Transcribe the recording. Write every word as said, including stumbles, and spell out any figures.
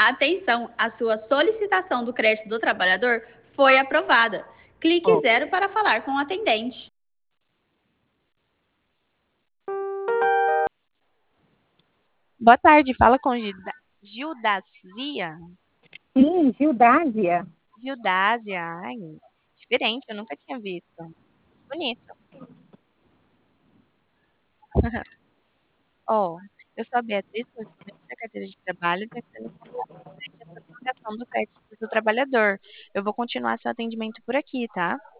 Atenção, a sua solicitação do crédito do trabalhador foi aprovada. Clique Ó, zero para falar com o atendente. Boa tarde, fala com Gilda... Gildazia? sim, Gildásia. Gildásia, ai, diferente, eu nunca tinha visto. Bonito. Ó, eu sou a Beatriz, sou estudante da carteira de trabalho, tentando contato referente à prorrogação do crédito do trabalhador. Eu vou continuar seu atendimento por aqui, tá?